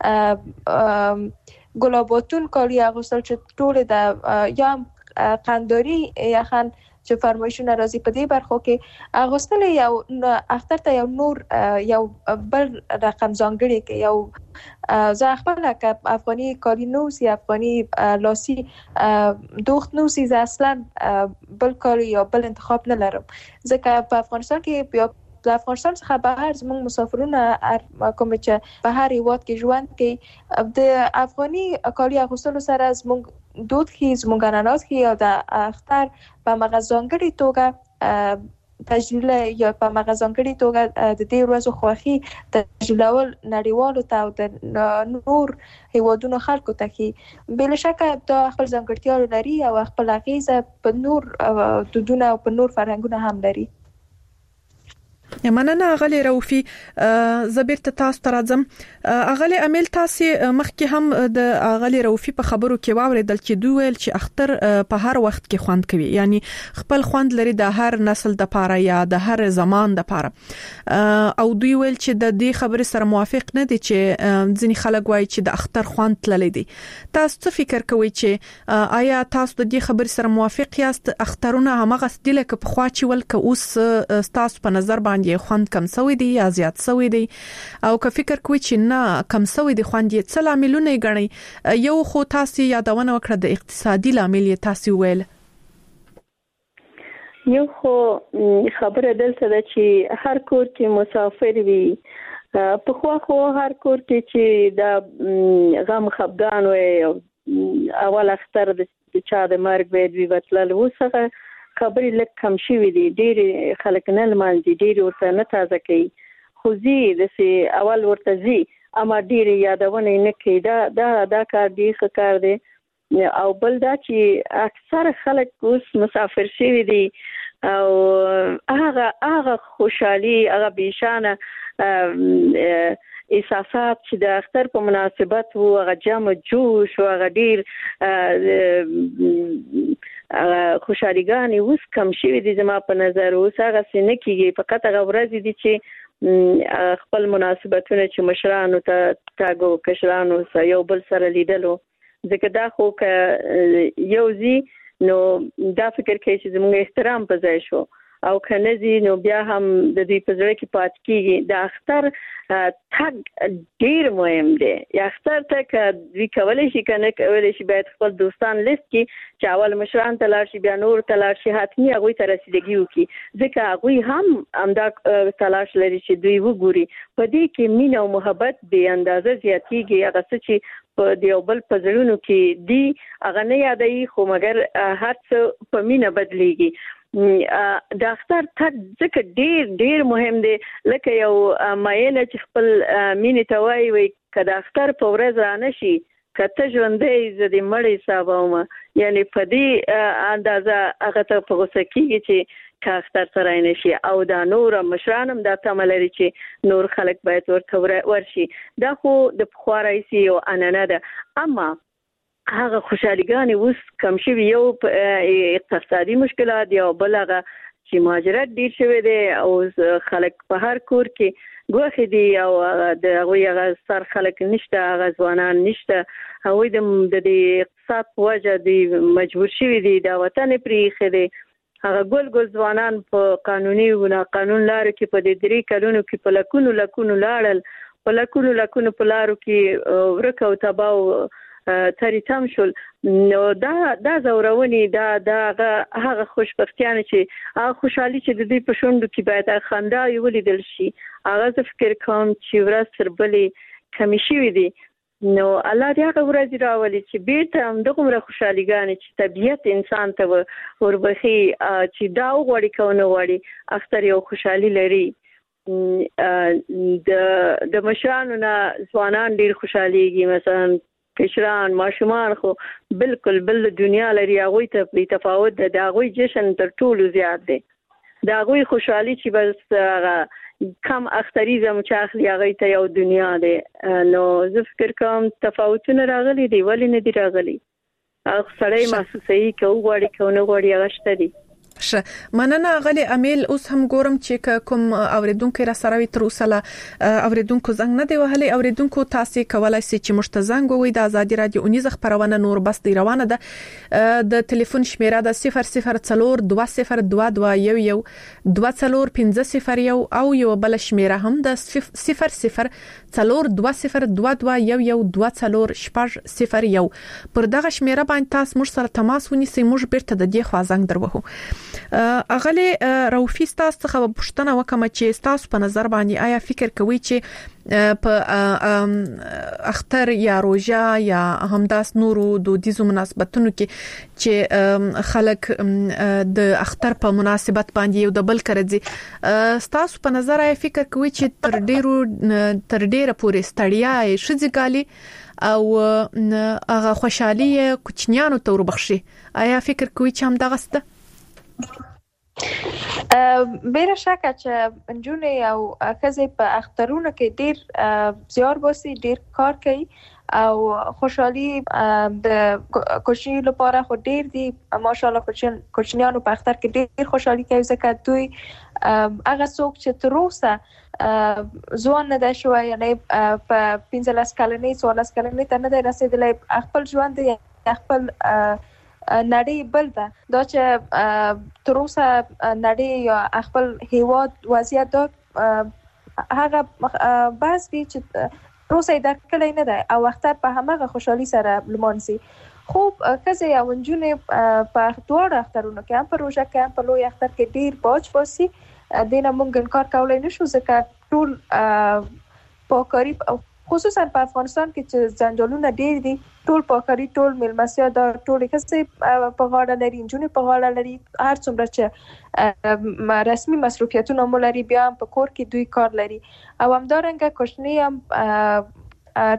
ګلاباتون کالي اغوستل چې ټول د یا قنداری یا خان چې فرمایشونه راځي په دې برخو کې اغوستل یو اختر ته یو نور یو بل رقم ځانګړي کې یو زه خپل که افغاني کالي نوسي افغاني لاسي دوخت نوسي زه اصلا بل کالي یا بل انتخاب نه لرم ځکه په افغانستان کې بیا د افغانستان څخه بهر زموږ مسافرونه کوم چې په هر هیواد کې ژوند کوي د افغاني کالي اغوستلو سره زموږ دود کې زموږ عنعنات کې او د اختر په مغه ځانګړي توګه تجلیل یا په مغه ځانګړي توګه د دې ورځو خوښي تجلیلول نړیوالو ته او د نور هیوادونو خلکو ته کې بل شک دا خپل ځانګړتیا لري او خپل اغیزه په نور دودونه او په نور فرهنګونه هم لري.
مننه اغلی روفي زبیر ته تاسو ته راځم. اغلی امیل تاسو مخکې هم د اغلی روفي په خبرو کې واوریدل چې دوی ویل چې اختر په هر وخت کې خوند کوي یعنی خپل خوند لري د هر نسل د پاره یا د هر زمان د پاره او دوی ویل چې د دې خبرې سره موافق نه دي چې ځینې خلک وایي چې د اختر خوند تللی دي. تاسو څه فکر کوئ چې آیا تاسو د دې خبرې سره موافق یاست اخترونه همغه ستل کې په خوا چې ول ک اوس تاسو په نظر باندې خوند کم سوی دی یا زیات سوی دی او که فکر کوئ چې نه کم سوی دی خوند یې څه لاملونه غني یو خو تاسو یادونه وکړه د اقتصادي لامل یې تاسو ویل
یو خو خبره دلته ده چې هر کور کې مسافر وي په خو خو هر کور کې چې د غم خفګان وي اول اختر د چا د مرګ وي وتلل وسغه خبرې لږ کم شوي دي ډېر خلک نه لمانځي ډېر ورته نه تازه کوي خو زی داسې اول ورته زی اما ډېرې یادونه نه کوي دا دا دا کار ډېر ښه کار دی او بل دا چې اکثر خلک اوس مسافر شوي دي او هغه هغه خوشحالي هغه بیشانه احساسات چې د اختر په مناسبت وو هغه جام جوش او هغه ډېر خوشحاليګانې اوس کم شوي دي زما په نظر اوس هغه څه نه کېږي فقط هغه ورځې دي چې خپل مناسبتونه چې مشرانو ته تاګو کشرانو سره یو بل سره لیدلو ځکه دا خو که یو ځي نو دا فکر کوي چې زموږ احترام په ځای شو او کنه زی نو بیا هم د دې په ځړ کې پات کیږي د اختر تګ ډیر مهم دی یا اختر تک وی کولای شي کنه کولای شي باید خپل دوستان لیست کې چې اول مشران تلار شي بیا نور تلار شي حتمی هغه ته رسیدګي وکي ځکه هغه هم امدا تلاش لري چې دوی وګوري په دې کې مینه او محبت به اندازه زیاتیږي هغه څه په دیو بل پزړونو کې دی هغه نه یادای خو مګر هر څه په مینه بدليږي د اختر تک ځکه ډیر ډیر مهم دی لکه یو ماینه چې خپل مینې ته وایي وي که د اختر په ورځ رانه شي کته ژوندې زه دې مړی حسابوم یعنی په دې اندازه هغه ته په غوسه کېږي چې که اختر ته رانه شي او دا نور مشرانم دا تمه لري چې نور خلک باید ورته ورشي دا خو د پخوا راهیسې یو عنعنه ده اما هغه خوشحاليګانې اوس کم شوي یو اقتصادي مشکلات یا بل هغه چې مهاجرت ډیر شوی دی او خلک په هر کور کې ګوښې دي او د هغوی هغه سر خلک نشته هغه ځوانان نشته هغوی د دې اقتصاد په وجه دی مجبور شوي دي دا وطن یې پرېښی دی هغه ګل ګل ځوانان په قانوني او ناقانون لارو کې په دې درې کلونو کې په لکونو لکونو لاړل په لکونو لکونو په لارو کې ورک او تباه تری تم شول نو دا دا زورونی دا دا هغه خوشبختیانه چې هغه خوشحالي چې د دې په شوندو کې باید خندا یو لیدل شي هغه ز فکر کوم چې ورځ تر بلې کمی شي دي نو الله دې هغه ورځ راولي چې بیرته هم دغه خوشحاليګانې چې طبيعت انسان ته وربخي چې دا وغوړي کونه وغوړي اختر یو خوشحالي لري د د مشرانو نه ځوانان ډیر خوشحاليږي مثلا کشران ماشومان خو بالکل بل دنیا لري، هغه ته په تفاوت ده، د هغه جشن تر ټولو زیات دی، د هغه خوشحالي چې بس کم اختریزم چې اخلي هغه ته یو دنیا دی. نو زه فکر کوم تفاوتونه راغلي دي، ولې نه دي راغلي؟ هغه سړی محسوسوي که وغواړي که نه غواړي هغه شته دي.
شه مننه غلي امیل. اوس هم ګورم چې کوم اوریدونکو را سره وي تر اوسه لا اوریدونکو زنګ نه دی وهلي. اوریدونکو تاسو کولای شئ چې مشت زنګ ووي د آزادي رادیو اونیزه خبرونه نور بس دی روانه ده. د ټلیفون شمیره د صفر صفر څلور دوه صفر دوه دوه یو یو دوه څلور پنځه صفر یو او یو بل شمیره هم د صفر صفر څلور دوه صفر دوه دوه یو یو دوه څلور شپږ صفر یو. پر دغه شمیره باندې تاسو موږ سره تماس ونیسئ، موږ بیرته د دې خوا زنګ دروهو. اغلی روفي تاسو څخه پوښتنه وکم چې تاسو په نظر باندې آیا فکر کوئ چې په اختر یا روژه یا همداس نورو دودیزو مناسبتونو کې چې خلک د اختر په مناسبت باندې یو د بل کرځي، تاسو په نظر آیا فکر کوئ چې تر ډیرو تر ډیره پورې ستړیا شې ځګالي او هغه خوشحالي کوچنیانو ته وربخشي؟ آیا فکر کوئ چې هم دغه ست؟
بیره شکه چې انجونې او ښځې په اخترونو کې ډیر زیار باسي، ډیر کار کوي او خوشحالي د کوچني لپاره خو ډیر دي. ماشاءالله کوچنیانو په اختر کې ډیر خوشحالي کوي ځکه دوی هغه څوک چې تر اوسه ځوان نه دی شوی، یعنی په پنځلس کلنۍ څوارلس کلنۍ ته نه دی رسېدلی، خپل ژوند یې خپل نړۍ بل ده، دا چې تر اوسه نړۍ یا خپل هیواد وضعیت دا هغه بحث دی چې تر اوسه یې درک کړی نه دی او اختر په همغه خوشحالي سره لمانځي. خو ښځې او نجونې په دواړو اخترونو کې هم په روژه کې هم په لوی اختر کې ډیر باج باسي. دې نه موږ انکار کولی نشو ځکه ټول پاکاري خصوصا په افغانستان کې چې ځنجالونه ډیر دي، ټول پاکاري ټول میلمستیا دا ټول ښځې په غاړه لري، نجونې په غاړه لري. هر څومره چې رسمي مصروفیتونه مو لري بیا هم په کور کې دوی کار لري او همدارنګه کوچنۍ هم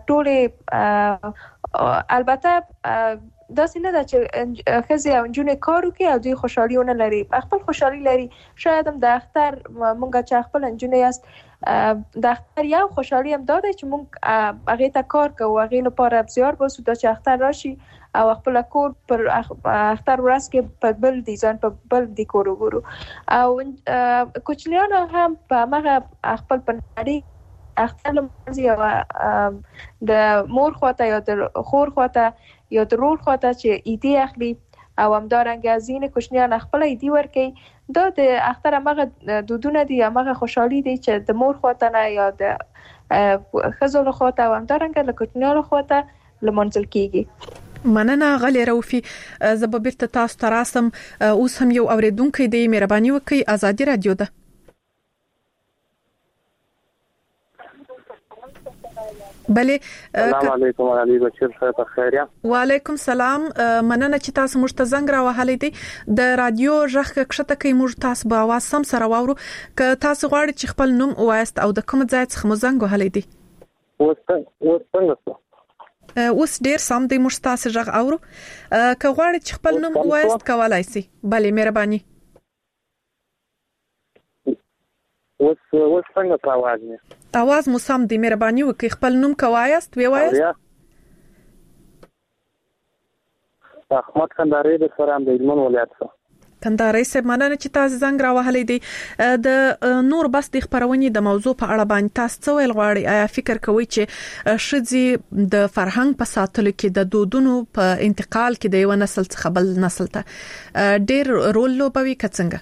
ټولې البته داسې نه ده چې ښځې او نجونې کار وکړي او دوی خوشحالي ونه لري، خپل خوشحالي لري. شاید هم د اختر مونږ چې خپل نجونې یاست د اختر یو خوشحالي هم دا دی چې مونږ هغې ته کار کوو، هغې لپاره زیار باسو دا چې اختر راشي او خپل کور پر اختر ورځ کې په بل ډیزاین په بل ډیکور وګورو. او کوچنیانو هم په هغه خپل په نړۍ اختر لمانځي او د مور خواته یا د خور خواته یا د رور خواته چې ایدي اخلي او همدارنګه ځینې کوچنیان خپل ایدي ورکوي. دا د اختر هغه دودونه دي، هغه خوشحالي دي چې د مور خواته نه یا د ښځو له خواته او همدارنګه له کوچنیانو خواته لمانځل کیږي.
مننه غلی روفي. زه به بیرته تاسو ته راسم. اوس هم یو اوریدونکی دی، مهرباني وکړئ، آزادي رادیو ده. بله
السلام علیکم علي بشیر صاحب خیریه.
وعلیکم سلام. مننه چې تاسو موږ ته زنګ راوهلې دي. د رادیو ژغ کښته کې موږ تاسو به आवाज سم سره واورو. که تاسو غواړئ چې خپل نوم وایست او د کوم ځای څخه مو زنګ وهلې دي؟
اوس څنګه
اوس ډیر سم دی، موږ تاسو ژغ اورو. که غواړئ چې خپل نوم وایست کولای شئ. بله مهرباني.
اوس اوس څنګه आवाज نه
आवाज مو سم دی، مهرباني وکړئ خپل نوم کوایست وی وایست.
احمد کندهاری د سرام د هلمند ولایت څخه.
کندهاری صاحب مننه چې تاسو زنګ راوهلې دي. د نور بس د خبرونې د موضوع په اړه باندې تاسو څه ویل غواړئ؟ آیا فکر کوئ چې ښځې د فرهنګ په ساتلو کې د دودونو په انتقال کې د یو نسل څخه بل نسل ته ډیر رول لوبوي که څنګه؟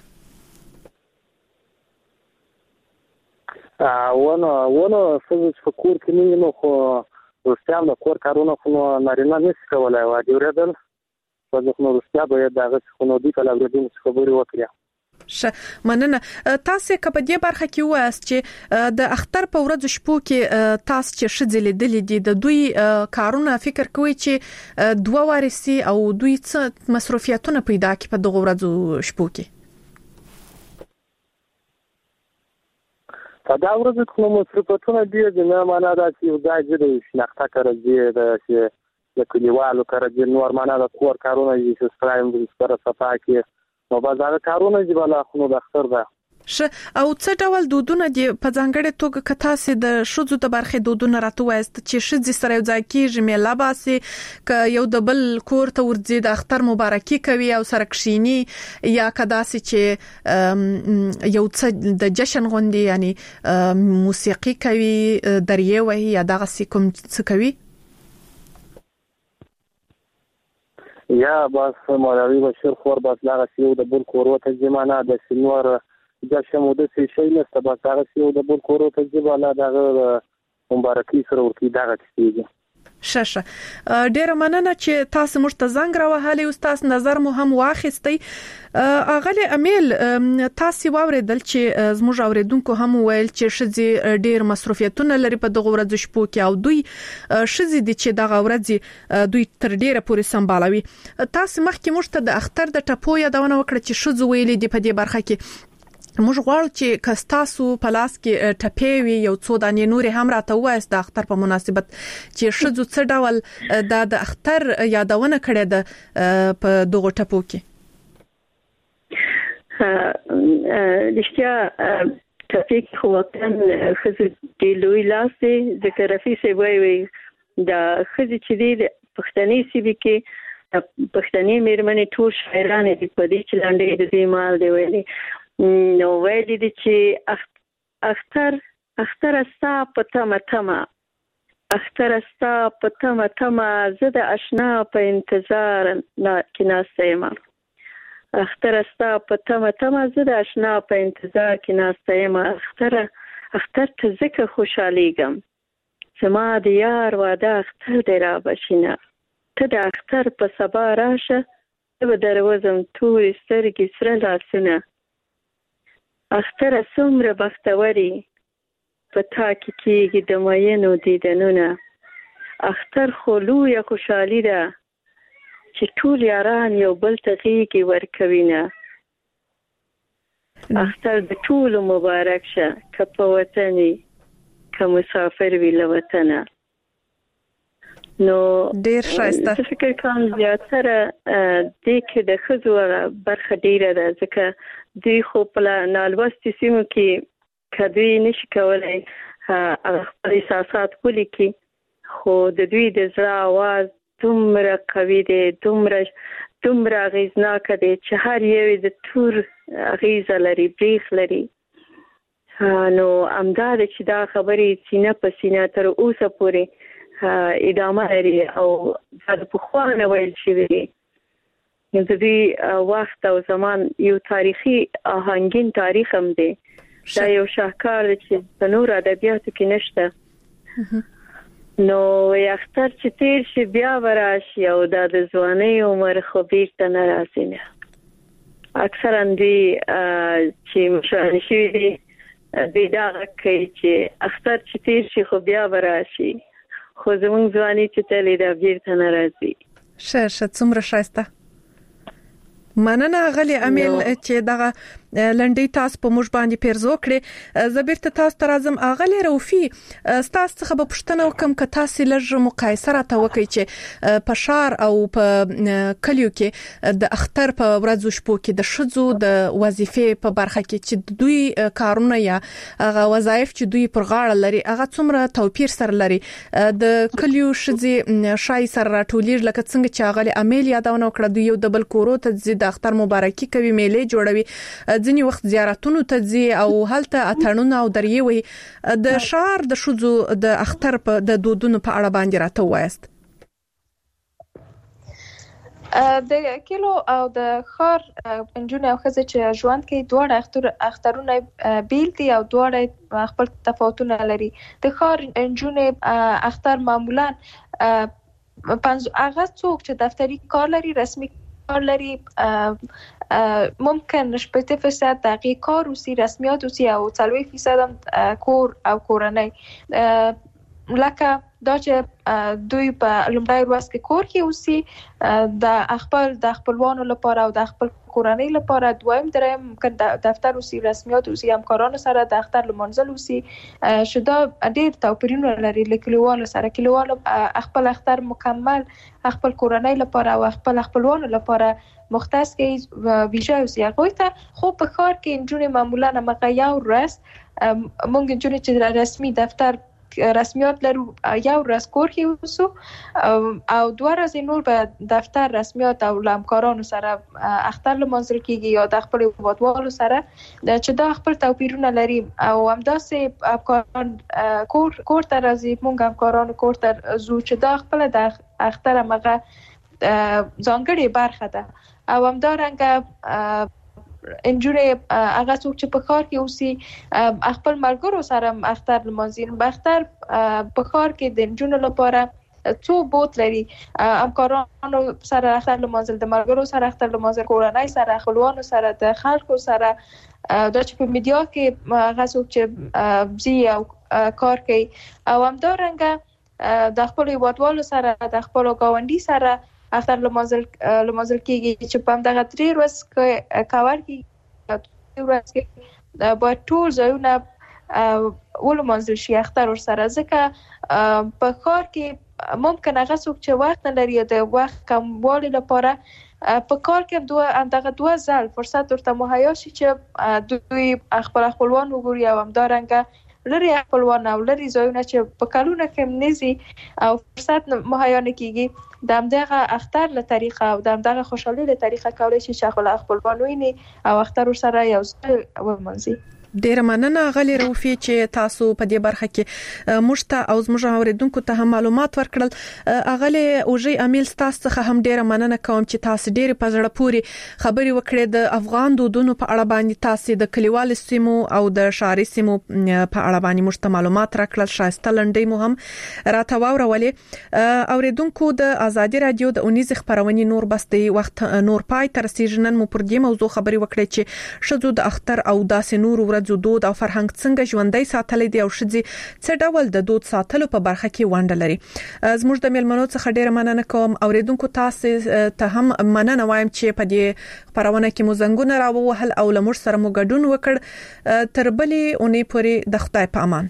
ونه ونه څه په کور کې نه نو خو روسیان د کور کارونه خو نارینه نشي کولای و دی ورېدل په ځکه نو روسیا به دغه خو نو دی کله ورېدل خبرې وکړي.
ش مننه. تاسو که په دې برخه کې وایست چې د اختر په ورځ شپو کې تاسو چې شذ لیدل دي د دوی کارونه فکر کوي چې دوه وارسي او دوی څه مصروفیتونه پیدا کوي په دغه ورځو شپو کې؟
په دا ورځ کې نو مصروفیتونه دي، نه معنا دا چې یو ځای دی شناخته کړی دی چې د کلیوالو کار د نورمانه د کور کارونه چې سترایم د سره صفا کې نو بازار کارونه چې بل خو د اختر ده
ش او څه ډول دودونه دي په ځانګړي توګه کتا سي د شذو د برخې دودونه راته وایست چې شذ سره یو ځای کېږي مې لباسي ک یو د بل کور ته ورځي د اختر مبارکي کوي او سره کښینی یا کدا سي چې یو څه د جشن غوندي یعنی موسیقي کوي دریه وهي یا دغه سي کوم څه کوي
یا بس مولوی بشیر خور بس دغه سي د بل کور ته ځمانه د سنور د شموده څه شي نسته بس هغه سیو د بل کورو ته ځباله دغه مبارکي سره ورکی دغه کیږي
شاشه ډیره مننه چې تاسو موږ ته زنګ راوهالي او تاسو نظر مو هم واخیستي اغلی امیل تاسو واوریدل چې زموږ اوریدونکو هم ویل چې شذي ډیر مصروفیتونه لري په دغه ورځ شپو کې او دوی شذي دي چې دغه ورځ دوی تر ډیره پورې سمبالوي تاسو مخکې موږ ته د اختر د ټپو یادونه وکړه چې شذو ویلي دي په دې برخه کې موږ غواړو چې کستاسو پلاس کې ټپېوي یو څو دانې نور هم راته وایست د اختر په مناسبت چې شذو څه ډول د اختر یادونه کړې ده په دغه ټپو کې
لشتیا ټپې خو وکړن خزو دی لوی لاسه ذکر رفي سی وی وی د خزو چې دی پښتني سی بي کې پښتني مېرمنې ټول شاعرانه دي په دې چې لاندې د دې مال دی ویلي نو ویلي دي چې اختر اختر ستا په تمه تمه اختر ستا په تمه تمه زه د اشنا په انتظار کې ناسته یم اختر ستا په تمه تمه زه د اشنا په انتظار کې ناسته یم اختر اختر ته ځکه خوشحالیږم زما د یار واده اختر دی را بشینه ته د اختر په سبا راشه ته به دروازم تورې سترګې سره لاسونه اختر څومره بختوري په تا کې کېږي د مینو دیدنونه اختر خو لویه خوشحالي ده چې ټول یاران یو بل ته غېږې ورکوینه اختر د ټولو مبارک شه که په وطن که مسافر وي له وطنه نو
ډیر ښایسته
زه فکر کوم زیاتره دې کې د ښځو برخه ډیره ده ځکه دوی خو په نالوستي سیمو کې که دوی نشي کولی خپل احساسات ولیکي خو د دوی د زړه اواز دومره قوي دی دومره دومره اغېزناکه دی چې هر یو د تور اغېزه لري بریښ لري نو همدا ده چې دا خبرې سینه په سینه تر اوسه پورې ادامه لري او دا د پخوا نه ویل شوي دي نو د دې وخت او زمان یو تاریخي آهنګین تاریخ هم دی دا یو شاهکار دی چې په نور ادبیاتو کې نشته نو اختر چې تیر شي بیا وراشي او دا د ځوانۍ عمر خو بیرته نه راځي نه اکثرا دوی چې مشاهده شوي دي دوی دغه کوي چې اختر چې تیر شي خو بیا وراشي خو زمونږ ځواني چې تللی دا بیرته نه راځي
ښه ښه څومره ښایسته مننه غلی امیل چې دغه لنډی تاسو په موږ باندې پیرزو کړې زبرته تاسو ته راځم اغلی روفي تاسو څخه به پوښتنه وکم که تاسو لږ مقایسه راته وکړئ چې په شهر او په کلیو کې د اختر په ورځو شپو کې د ښځو د وظیفې په برخه کې چې دوی کارونه یا هغه وظایف چې دوی پر غاړه لري هغه څومره توپیر سره لري د کلیو ښځې شای سره راټولېږي لکه څنګه چې اغلی امیل یادونه وکړه دوی یو د بل کورو ته ځي د اختر مبارکي کوي میلې جوړوي ځینی وخت زیارتونو ته ځي او هلته اتړونه او دریي وي د شهر د شذو د اختر په د دودونو په اړه باندې راته وایست
د کلو او د خار انجونه او خزه چې ژوند کې دوه اختر اخترونه بیل دي او دوه خپل تفاوتونه لري د خار انجونه اختر معمولا پنځه هغه څوک چې دفتری کار لري رسمي کار لري ممکن شپږ فیصد دقیق کار وسی رسمیات وسی او څلوي فیصد هم کور او کورنۍ لکه دا چې دوی په لومړی ورځ کې کور کې اوسي د خپل د خپلوانو لپاره او د خپل کورنۍ لپاره، دویم دریم ممکن دفتر اوسي، رسمیات اوسي، همکارانو سره د اختر لمانځل اوسي، شدا ډېر توپیرونه لري له کلیوالو سره. کلیوالو خپل اختر مکمل خپل کورنۍ لپاره او خپل خپلوانو لپاره مختص کې ویژه اوسي. هغوی ته خو په کار کې نجونې معمولا هغه یو ورځ مونږ نجونې چې رسمي دفتر رسمیات لرو یو ورځ کور کې اوسو او دوه ورځې نور په دفتر رسمیات او همکارانو سره اختر لمانځل کیږي یا د خپل هیوادوالو سره، چې دا خپل توپیرونه لري. او همداسې همکاران کور کور ته راځي، مونږ همکارانو کور ته ځو، چې دا خپل د اختر هغه ځانګړې برخه ده. او همدارنګه انجوري هغه څوک چې په کار کې اوسي خپل ملګرو سره اختر لمانځي. په اختر په کار کې د انجونو لپاره څو بوت لري، همکارانو سره اختر لمانځل، د ملګرو سره اختر لمانځل، کورنۍ سره، خپلوانو سره، د خلکو سره. دا چې په میډیا کې هغه څوک چې بزي او کار کوي، او همدارنګه د خپل هیوادوالو سره، د خپل ګاونډي سره اختر لمانځل لمانځل کیږي، چې په دغه درې ورځې کې کاور کې درې ورځې کې باید ټول ځایونه ولمانځل شي اختر ورسره. ځکه په کار کې ممکن هغه څوک چې وخت نه لري د وخت کموالي لپاره په کار کې دوه دغه دوه ځل فرصت ورته مهیا شي چې دوی خپل خپلوان وګوري او همدارنګه لري خپلوان او لري ځایونه چې په کلونه کې نزي او فرصت مهیا نه کیږي، د همدغه اختر له طریقه او د همدغه خوشحالي له طریقه کولای شي چې خپل خپلوان ویني او اختر سره یو ځای ومنځي.
ډیر مننه غلی روفي چې تاسو په دې برخه کې مشته او زموږ اوریدونکو ته هم معلومات ورکړل. اغلی اوجي امیل تاسو څخه هم ډیر مننه کوم چې تاسو ډیر په زړه پوري خبري وکړې د افغان دودونو په اړه باندې، تاسو د کلیوال سیمو او د شهري سیمو په اړه باندې مشته معلومات راکړل. شایسته لنډي مو هم راته واورولې. اوریدونکو د ازادي رادیو د اونیز خبرونه نور بستې وخت نور پای تر سیجنن مو پر دې موضوع خبري وکړې چې شذو د اختر او داسې نور ورځ دود او فرهنګ څنګه ژوندۍ ساتلې دي او شذي څه ډول د دود ساتلو په برخه کې ونډه لري. زموږ د میلمنو څخه ډیره مننه کوم. اوریدونکو تاسو ته هم مننه وایم چې په دې خبرونه کې مو زنګونه راووهل او لمر سره مو ګډون وکړ. تر بلې اونۍ پورې د خدای په امان.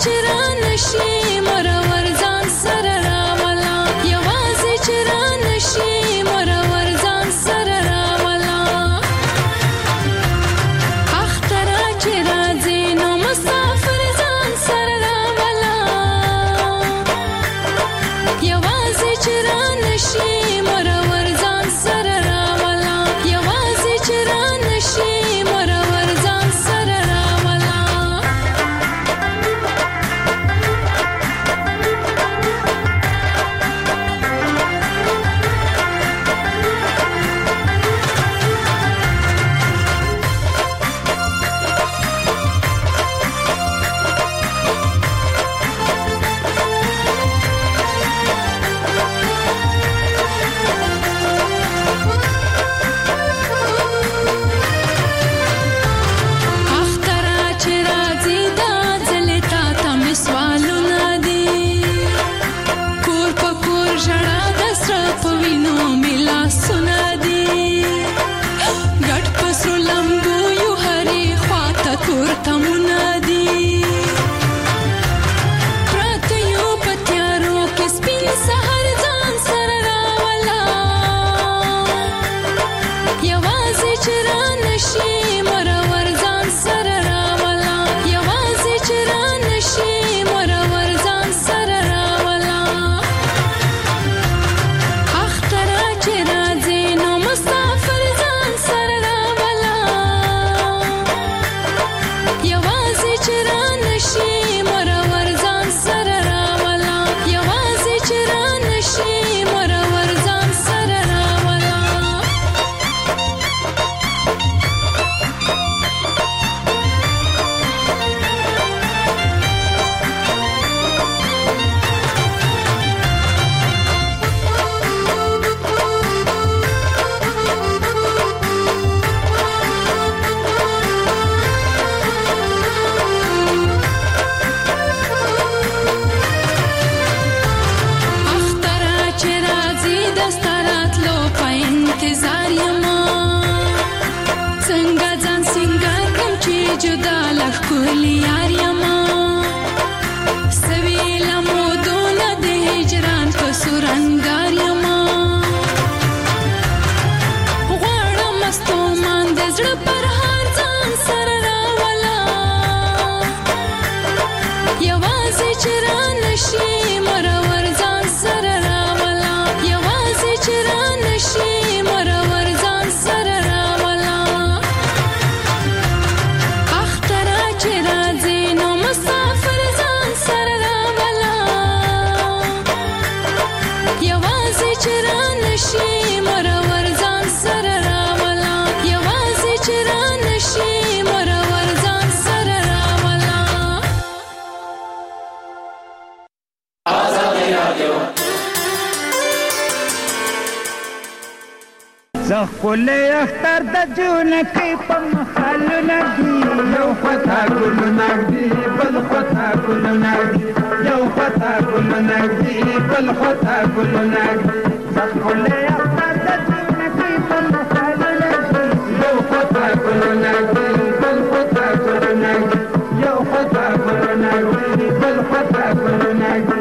زخولي اختار د جونکي په مخالو نګي یو خطا ګل نګي بل خطا ګل نګي یو خطا ګل نګي بل خطا ګل نګي زخولي اختار د جونکي په مخالو نګي یو خطا ګل نګي بل خطا ګل نګي یو خطا ګل نګي بل خطا ګل نګي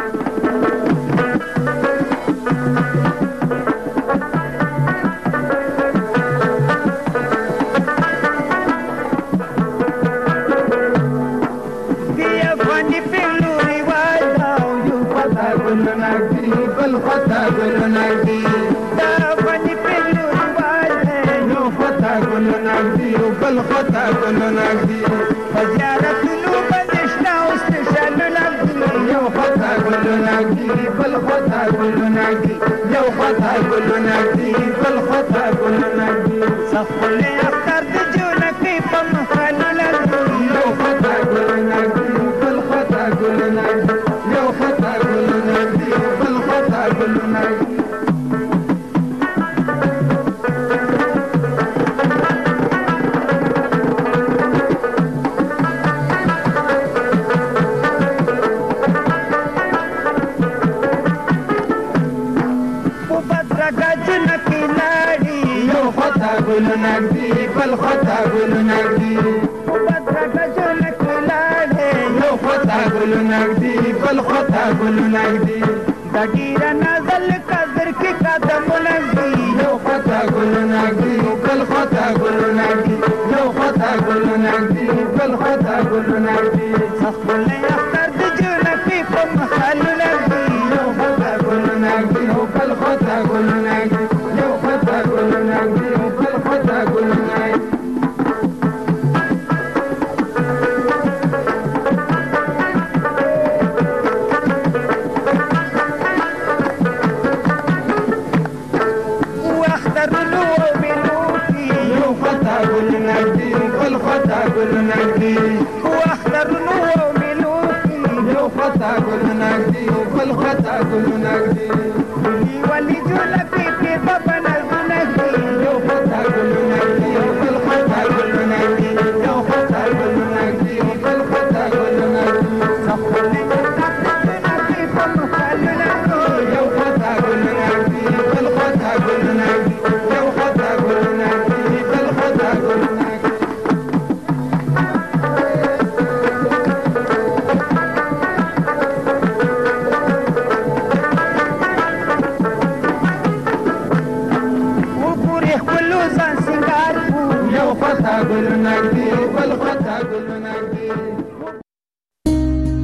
الخطا كل نقدي فزيارة نوبة نشنا واستشهاد نقدي يو خطا كل نقدي بالخطا كل نقدي يو خطا كل نقدي بالخطا كل نقدي صفوا لي اختار دجونا كيف مخالو نقدي يو خطا كل نقدي بالخطا كل نقدي يو خطا كل نقدي بالخطا كل نقدي كل نقدي بالخطا كل نقدي وبدرك جنك ولادي يو خطا ګل نګدي بل خطا ګل نګدي دګیر نازل قدر کې قدم نګدي یو خطا ګل نګدي بل خطا ګل نګدي یو خطا ګل نګدي بل خطا ګل نګدي خپل اختر د جنتی په محل نګدي یو خطا ګل نګدي بل خطا ګل نګدي یو خطا ګل نګدي بل خطا ګل نګدي ګل نګدي واختر نو ملوکي یو خطا ګل نګدي بل خطا ګل نګدي